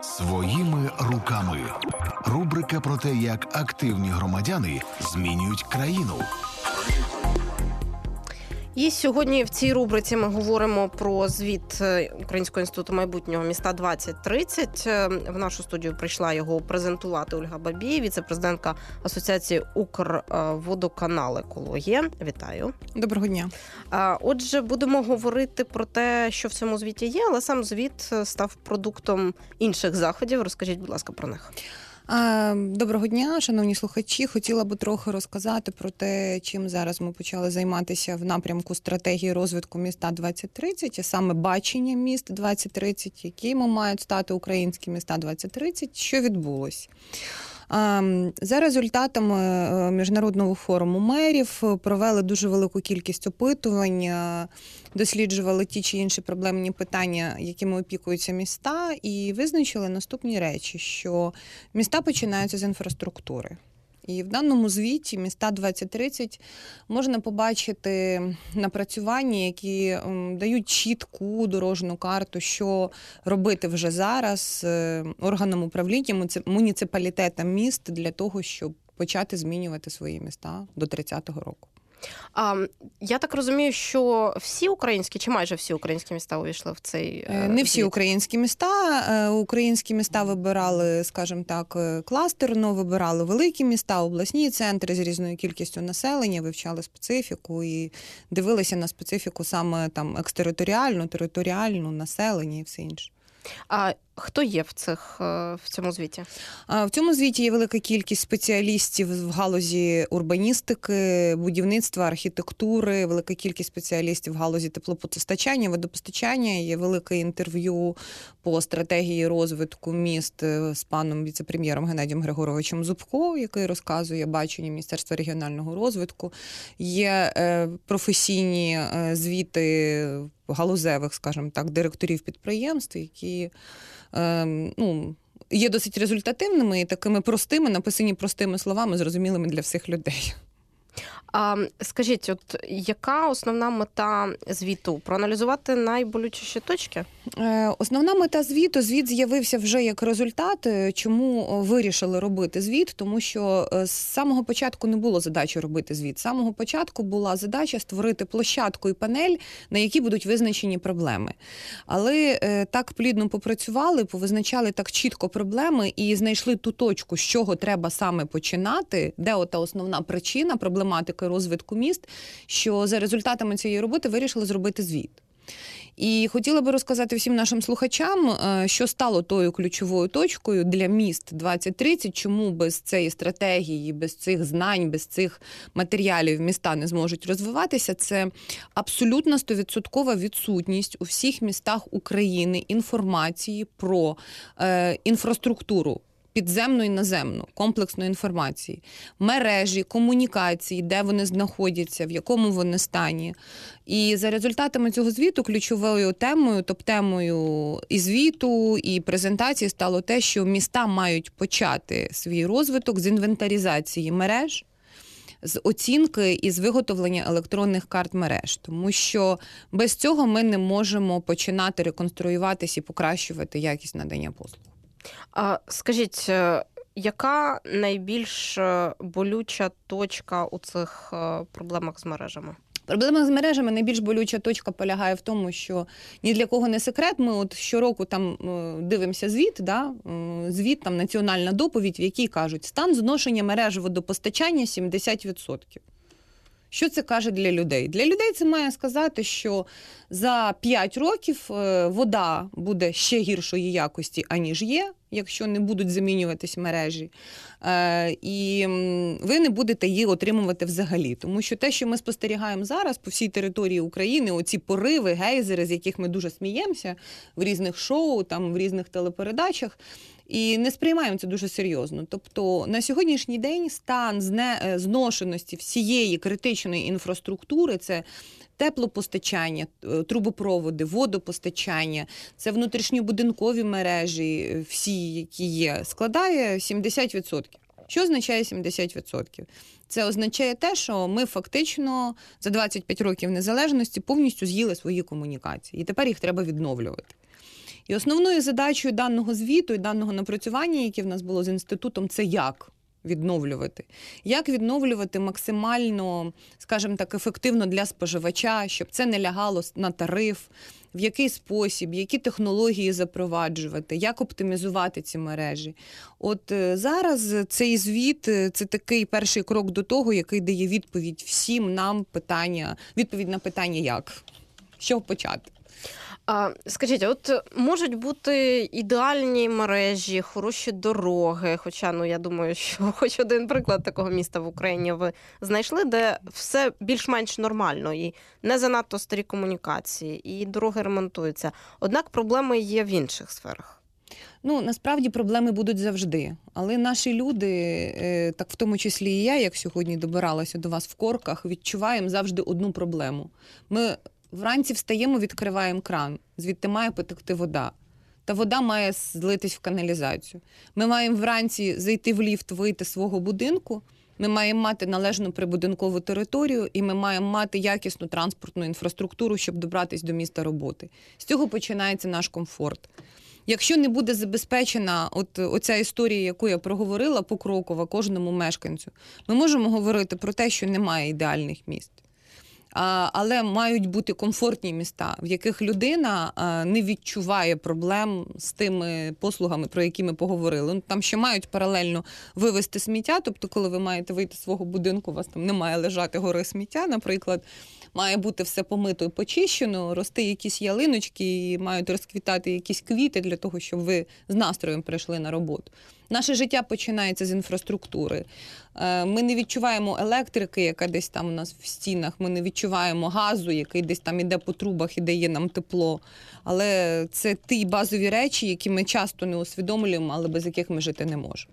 Своїми руками. Рубрика про те, як активні громадяни змінюють країну. І сьогодні в цій рубриці ми говоримо про звіт Українського інституту майбутнього «Міста-2030». В нашу студію прийшла його презентувати Ольга Бабій, віце-президентка Асоціації «Укрводоканал Екологія». Вітаю. Доброго дня. Отже, будемо говорити про те, що в цьому звіті є, але сам звіт став продуктом інших заходів. Розкажіть, будь ласка, про них. Доброго дня, шановні слухачі. Хотіла би трохи розказати про те, чим зараз ми почали займатися в напрямку стратегії розвитку міста 2030, а саме бачення міст 2030, якими мають стати українські міста 2030, що відбулось. За результатами Міжнародного форуму мерів провели дуже велику кількість опитувань, досліджували ті чи інші проблемні питання, якими опікуються міста, і визначили наступні речі, що міста починаються з інфраструктури. І в даному звіті «Міста 2030» можна побачити напрацювання, які дають чітку дорожню карту, що робити вже зараз органам управління, муніципалітетам міст для того, щоб почати змінювати свої міста до 30-го року. Я так розумію, що всі українські, чи майже всі українські міста увійшли в цей Не всі українські міста. Українські міста вибирали, скажімо так, кластерно, вибирали великі міста, обласні центри з різною кількістю населення, вивчали специфіку і дивилися на специфіку саме там екстериторіальну, територіальну, населення і все інше. А хто є в цьому звіті? В цьому звіті є велика кількість спеціалістів в галузі урбаністики, будівництва, архітектури, велика кількість спеціалістів в галузі теплопостачання, водопостачання. Є велике інтерв'ю по стратегії розвитку міст з паном віце-прем'єром Геннадієм Григоровичем Зубко, який розказує бачення Міністерства регіонального розвитку. Є професійні звіти галузевих, скажімо так, директорів підприємств, які є досить результативними і такими простими, написані простими словами, зрозумілими для всіх людей. Скажіть, яка основна мета звіту? Проаналізувати найболючіші точки? Основна мета звіту, звіт з'явився вже як результат. Чому вирішили робити звіт? Тому що з самого початку не було задачі робити звіт. З самого початку була задача створити площадку і панель, на якій будуть визначені проблеми. Але так плідно попрацювали, повизначали так чітко проблеми і знайшли ту точку, з чого треба саме починати, де ота основна причина, проблематика розвитку міст, що за результатами цієї роботи вирішили зробити звіт. І хотіла би розказати всім нашим слухачам, що стало тою ключовою точкою для міст 2030, чому без цієї стратегії, без цих знань, без цих матеріалів міста не зможуть розвиватися. Це абсолютно 100% відсутність у всіх містах України інформації про інфраструктуру. Підземну і наземну, комплексну інформації, мережі, комунікації, де вони знаходяться, в якому вони стані. І за результатами цього звіту ключовою темою, топ-темою і звіту, і презентації стало те, що міста мають почати свій розвиток з інвентаризації мереж, з оцінки і з виготовлення електронних карт мереж. Тому що без цього ми не можемо починати реконструюватись і покращувати якість надання послуг. Скажіть, яка найбільш болюча точка у цих проблемах з мережами? Проблема з мережами найбільш болюча точка полягає в тому, що ні для кого не секрет. Ми щороку там дивимося звіт, звіт, там національна доповідь, в якій кажуть, стан зношення мереж водопостачання 70%. Що це каже для людей? Для людей це має сказати, що за 5 років вода буде ще гіршої якості, аніж є, якщо не будуть замінюватись мережі. І ви не будете її отримувати взагалі. Тому що те, що ми спостерігаємо зараз по всій території України, оці пориви, гейзери, з яких ми дуже сміємося в різних шоу, там, в різних телепередачах, і не сприймаємо це дуже серйозно. Тобто на сьогоднішній день стан зношеності всієї критичної інфраструктури – це теплопостачання, трубопроводи, водопостачання, це внутрішньобудинкові мережі, всі, які є, складає 70%. Що означає 70%? Це означає те, що ми фактично за 25 років незалежності повністю з'їли свої комунікації. І тепер їх треба відновлювати. І основною задачею даного звіту і даного напрацювання, яке в нас було з інститутом, це як відновлювати. Як відновлювати максимально, скажімо так, ефективно для споживача, щоб це не лягало на тариф, в який спосіб, які технології запроваджувати, як оптимізувати ці мережі. От зараз цей звіт – це такий перший крок до того, який дає відповідь всім нам відповідь на питання «як?». З чого почати? Скажіть, от можуть бути ідеальні мережі, хороші дороги, хоча, я думаю, що хоч один приклад такого міста в Україні ви знайшли, де все більш-менш нормально, і не занадто старі комунікації, і дороги ремонтуються. Однак проблеми є в інших сферах. Насправді проблеми будуть завжди. Але наші люди, так в тому числі і я, як сьогодні добиралася до вас в корках, відчуваємо завжди одну проблему. Ми вранці встаємо, відкриваємо кран, звідти має потекти вода. Та вода має злитись в каналізацію. Ми маємо вранці зайти в ліфт, вийти з свого будинку, ми маємо мати належну прибудинкову територію і ми маємо мати якісну транспортну інфраструктуру, щоб добратися до місця роботи. З цього починається наш комфорт. Якщо не буде забезпечена оця історія, яку я проговорила покрокова кожному мешканцю, ми можемо говорити про те, що немає ідеальних міст. Але мають бути комфортні міста, в яких людина не відчуває проблем з тими послугами, про які ми поговорили. Там ще мають паралельно вивезти сміття, тобто коли ви маєте вийти з свого будинку, у вас там не має лежати гори сміття, наприклад, має бути все помито і почищено, рости якісь ялиночки і мають розквітати якісь квіти для того, щоб ви з настроєм прийшли на роботу. Наше життя починається з інфраструктури. Ми не відчуваємо електрики, яка десь там у нас в стінах, ми не відчуваємо газу, який десь там іде по трубах і дає нам тепло. Але це ті базові речі, які ми часто не усвідомлюємо, але без яких ми жити не можемо.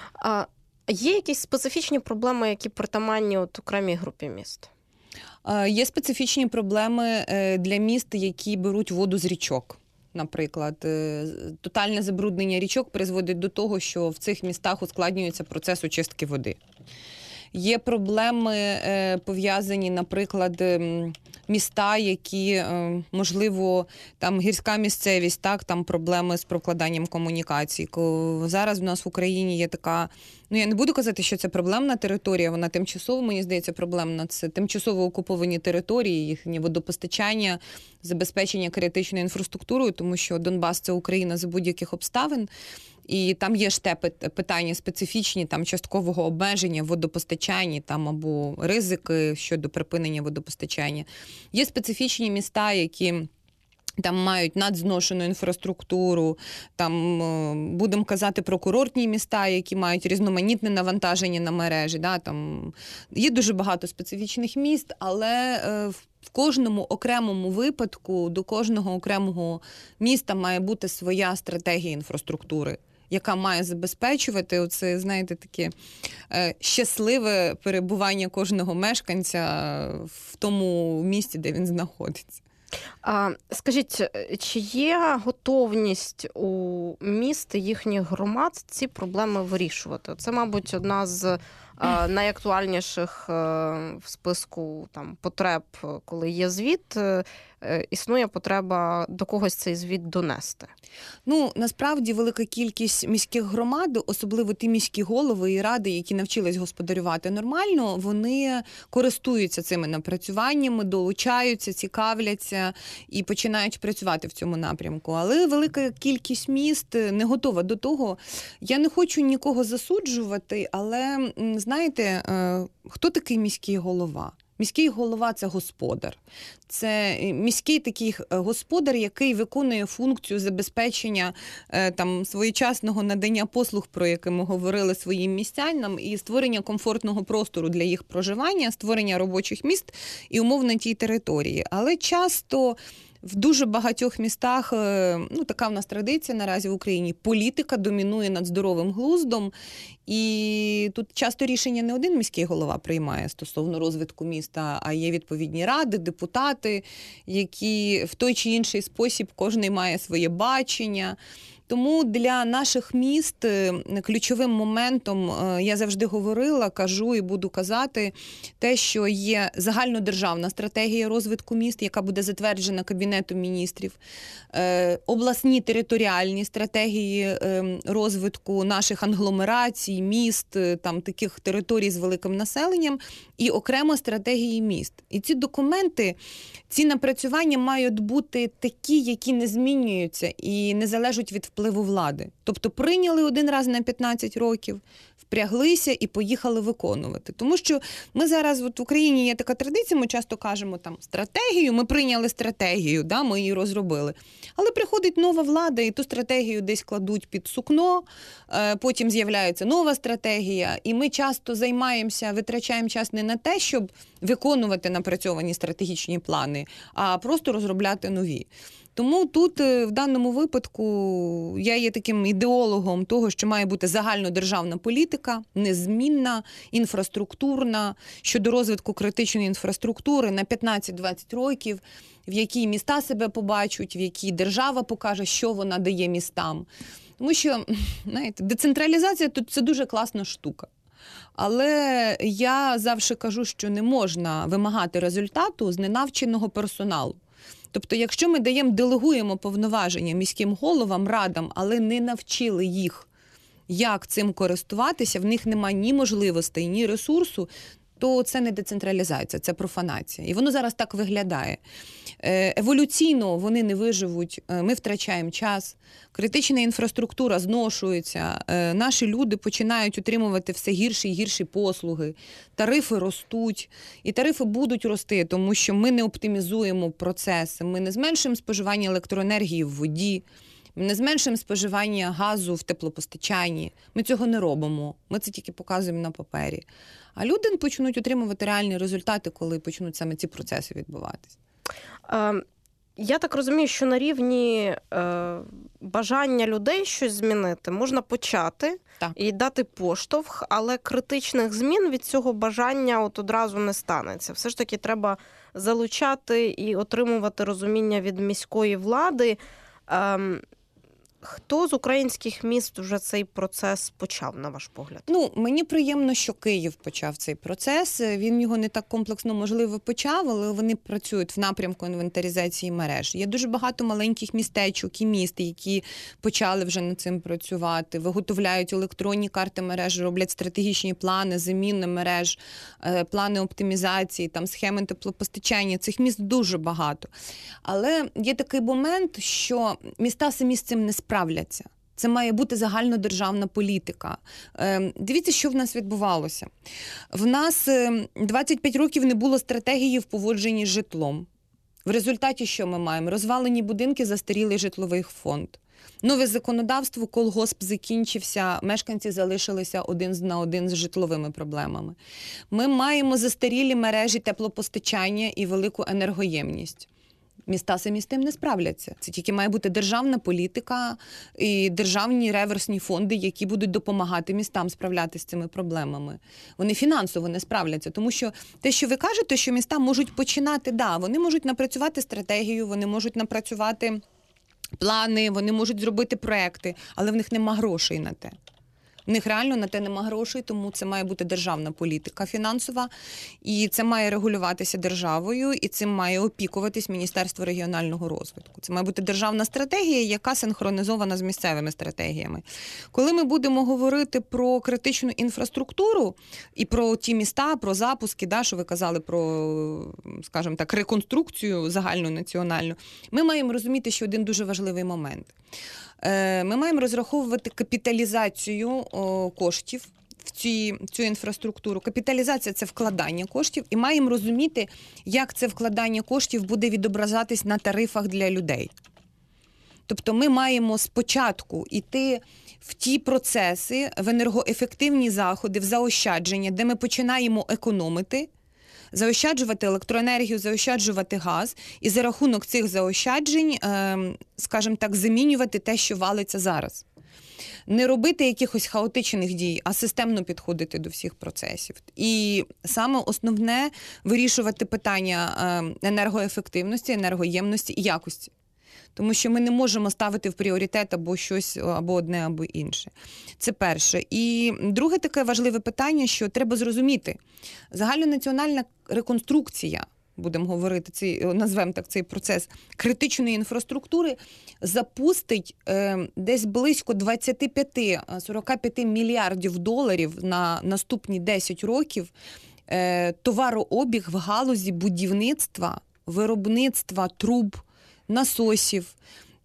Є якісь специфічні проблеми, які притаманні окремій групі міст? Є специфічні проблеми для міст, які беруть воду з річок. Наприклад, тотальне забруднення річок призводить до того, що в цих містах ускладнюється процес очистки води. Є проблеми, пов'язані, наприклад, міста, які, можливо, там гірська місцевість, так, там проблеми з прокладанням комунікацій. Зараз в нас в Україні є така, я не буду казати, що це проблемна територія, вона тимчасово, мені здається, проблемна. Це тимчасово окуповані території, їхнє водопостачання, забезпечення критичною інфраструктурою, тому що Донбас – це Україна за будь-яких обставин. І там є ж те питання специфічні, там часткового обмеження в водопостачанні там, або ризики щодо припинення водопостачання. Є специфічні міста, які там мають надзношену інфраструктуру, там будемо казати про курортні міста, які мають різноманітне навантаження на мережі. Да? Там є дуже багато специфічних міст, але в кожному окремому випадку до кожного окремого міста має бути своя стратегія інфраструктури, яка має забезпечувати оце, знаєте, таке щасливе перебування кожного мешканця в тому місті, де він знаходиться. Скажіть, чи є готовність у міст, їхніх громад ці проблеми вирішувати? Це, мабуть, одна з найактуальніших в списку потреб, коли є звіт, існує потреба до когось цей звіт донести. Насправді велика кількість міських громад, особливо ті міські голови і ради, які навчились господарювати нормально, вони користуються цими напрацюваннями, долучаються, цікавляться і починають працювати в цьому напрямку. Але велика кількість міст не готова до того. Я не хочу нікого засуджувати, але, знаєте, хто такий міський голова? Міський голова – це господар. Це міський такий господар, який виконує функцію забезпечення своєчасного надання послуг, про яке ми говорили своїм містянам, і створення комфортного простору для їх проживання, створення робочих міст і умов на тій території. Але часто в дуже багатьох містах, така в нас традиція наразі в Україні, політика домінує над здоровим глуздом, і тут часто рішення не один міський голова приймає стосовно розвитку міста, а є відповідні ради, депутати, які в той чи інший спосіб кожен має своє бачення. Тому для наших міст ключовим моментом, я завжди говорила, кажу і буду казати, те, що є загальнодержавна стратегія розвитку міст, яка буде затверджена Кабінетом міністрів, обласні територіальні стратегії розвитку наших англомерацій, міст, там таких територій з великим населенням, і окремо стратегії міст. І ці документи, ці напрацювання мають бути такі, які не змінюються і не залежать від впливу влади. Тобто прийняли один раз на 15 років, впряглися і поїхали виконувати. Тому що ми зараз, в Україні є така традиція, ми часто кажемо там стратегію, ми прийняли стратегію, да, ми її розробили. Але приходить нова влада, і ту стратегію десь кладуть під сукно, потім з'являється нова стратегія, і ми часто займаємося, витрачаємо час не на те, щоб виконувати напрацьовані стратегічні плани, а просто розробляти нові. Тому тут, в даному випадку, я є таким ідеологом того, що має бути загальнодержавна політика, незмінна, інфраструктурна, щодо розвитку критичної інфраструктури на 15-20 років, в якій міста себе побачать, в якій держава покаже, що вона дає містам. Тому що, знаєте, децентралізація – це дуже класна штука. Але я завжди кажу, що не можна вимагати результату з ненавченого персоналу. Тобто, якщо ми делегуємо повноваження міським головам, радам, але не навчили їх, як цим користуватися, в них немає ні можливостей, ні ресурсу, то це не децентралізація, це профанація. І воно зараз так виглядає. Еволюційно вони не виживуть, ми втрачаємо час, критична інфраструктура зношується, наші люди починають отримувати все гірші і гірші послуги, тарифи ростуть, і тарифи будуть рости, тому що ми не оптимізуємо процеси, ми не зменшуємо споживання електроенергії в воді, ми не зменшуємо споживання газу в теплопостачанні. Ми цього не робимо, ми це тільки показуємо на папері. А люди почнуть отримувати реальні результати, коли почнуть саме ці процеси відбуватись. Я так розумію, що на рівні бажання людей щось змінити можна почати і дати поштовх, але критичних змін від цього бажання одразу не станеться. Все ж таки треба залучати і отримувати розуміння від міської влади. Хто з українських міст вже цей процес почав, на ваш погляд? Мені приємно, що Київ почав цей процес. Він його не так комплексно, можливо, почав, але вони працюють в напрямку інвентаризації мереж. Є дуже багато маленьких містечок і міст, які почали вже над цим працювати, виготовляють електронні карти мереж, роблять стратегічні плани, заміни мереж, плани оптимізації, там схеми теплопостачання. Цих міст дуже багато. Але є такий момент, що міста самі з цим не справляться. Це має бути загальнодержавна політика. Дивіться, що в нас відбувалося. В нас 25 років не було стратегії в поводженні з житлом. В результаті що ми маємо? Розвалені будинки, застарілий житловий фонд. Нове законодавство, колгосп закінчився, мешканці залишилися один на один з житловими проблемами. Ми маємо застарілі мережі теплопостачання і велику енергоємність. Міста самі з тим не справляться. Це тільки має бути державна політика і державні реверсні фонди, які будуть допомагати містам справлятися з цими проблемами. Вони фінансово не справляться, тому що те, що ви кажете, що міста можуть починати, вони можуть напрацювати стратегію, вони можуть напрацювати плани, вони можуть зробити проекти, але в них нема грошей на те. В них реально на те нема грошей, тому це має бути державна політика фінансова, і це має регулюватися державою, і цим має опікуватись Міністерство регіонального розвитку. Це має бути державна стратегія, яка синхронізована з місцевими стратегіями. Коли ми будемо говорити про критичну інфраструктуру і про ті міста, про запуски, що ви казали про, скажімо так, реконструкцію загальнонаціональну, ми маємо розуміти, що один дуже важливий момент. Ми маємо розраховувати капіталізацію коштів в цю інфраструктуру. Капіталізація – це вкладання коштів, і маємо розуміти, як це вкладання коштів буде відображатись на тарифах для людей. Тобто ми маємо спочатку йти в ті процеси, в енергоефективні заходи, в заощадження, де ми починаємо економити, заощаджувати електроенергію, заощаджувати газ, і за рахунок цих заощаджень, скажімо так, замінювати те, що валиться зараз. Не робити якихось хаотичних дій, а системно підходити до всіх процесів. І саме основне – вирішувати питання енергоефективності, енергоємності і якості. Тому що ми не можемо ставити в пріоритет або щось, або одне, або інше. Це перше. І друге таке важливе питання, що треба зрозуміти. Загальнонаціональна реконструкція, будемо говорити, назвемо так цей процес критичної інфраструктури, запустить десь близько 25-45 мільярдів доларів на наступні 10 років товарообіг в галузі будівництва, виробництва труб, насосів,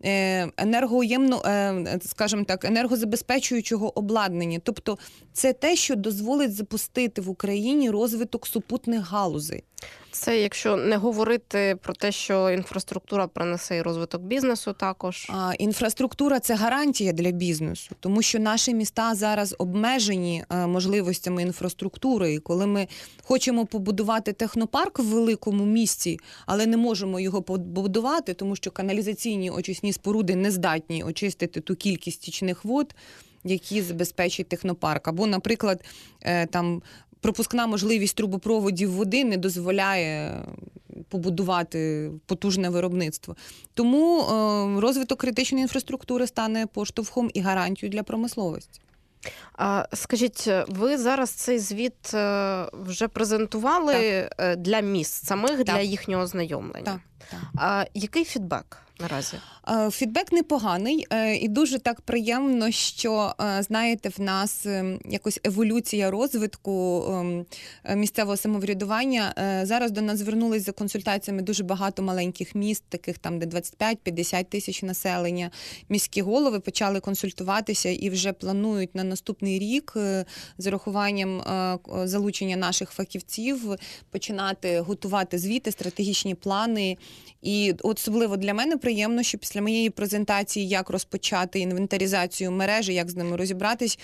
скажімо так, енергозабезпечуючого обладнання. Тобто це те, що дозволить запустити в Україні розвиток супутних галузей. Це якщо не говорити про те, що інфраструктура принесе і розвиток бізнесу також. Інфраструктура – це гарантія для бізнесу, тому що наші міста зараз обмежені можливостями інфраструктури. І коли ми хочемо побудувати технопарк в великому місті, але не можемо його побудувати, тому що каналізаційні очисні споруди не здатні очистити ту кількість стічних вод, які забезпечить технопарк. Або, наприклад, там пропускна можливість трубопроводів води не дозволяє побудувати потужне виробництво. Тому розвиток критичної інфраструктури стане поштовхом і гарантією для промисловості. Скажіть, ви зараз цей звіт вже презентували для міст самих, для їхнього ознайомлення? Так. Який фідбек наразі? Фідбек непоганий і дуже так приємно, що, знаєте, в нас якось еволюція розвитку місцевого самоврядування. Зараз до нас звернулись за консультаціями дуже багато маленьких міст, таких там, де 25-50 тисяч населення. Міські голови почали консультуватися і вже планують на наступний рік з урахуванням залучення наших фахівців починати готувати звіти, стратегічні плани. І особливо для мене приємно, що після моєї презентації, як розпочати інвентаризацію мережі, як з ними розібратись,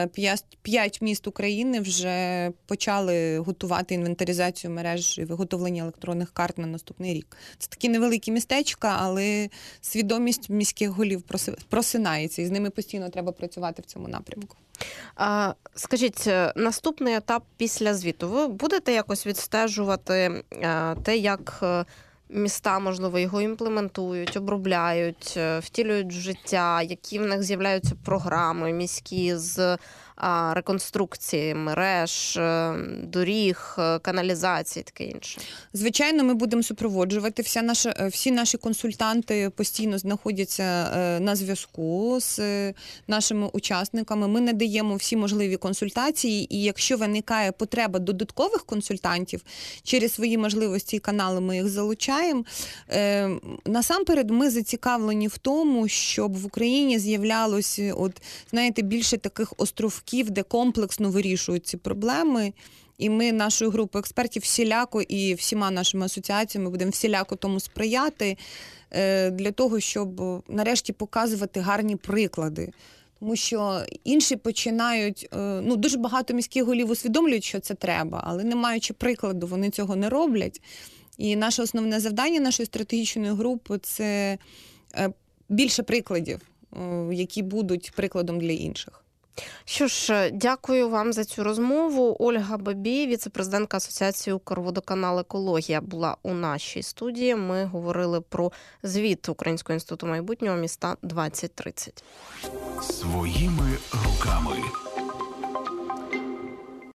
5 міст України вже почали готувати інвентаризацію мереж і виготовлення електронних карт на наступний рік. Це такі невеликі містечка, але свідомість міських голів просинається, і з ними постійно треба працювати в цьому напрямку. Скажіть, наступний етап після звіту. Ви будете якось відстежувати те, як міста, можливо, його імплементують, обробляють, втілюють в життя, які в них з'являються програми міські з реконструкції мереж, доріг, каналізації, таке інше? Звичайно, ми будемо супроводжувати. Всі наші консультанти постійно знаходяться на зв'язку з нашими учасниками. Ми надаємо всі можливі консультації, і якщо виникає потреба додаткових консультантів, через свої можливості і канали ми їх залучаємо. Насамперед, ми зацікавлені в тому, щоб в Україні з'являлось, більше таких островків, де комплексно вирішують ці проблеми. І ми нашою групою експертів всіляко і всіма нашими асоціаціями будемо всіляко тому сприяти для того, щоб нарешті показувати гарні приклади. Тому що інші починають, дуже багато міських голів усвідомлюють, що це треба, але не маючи прикладу, вони цього не роблять. І наше основне завдання нашої стратегічної групи – це більше прикладів, які будуть прикладом для інших. Що ж, дякую вам за цю розмову. Ольга Бабій, віце-президентка Асоціації «Укрводоканал Екологія», була у нашій студії. Ми говорили про звіт Українського інституту майбутнього «Міста 2030». Своїми руками.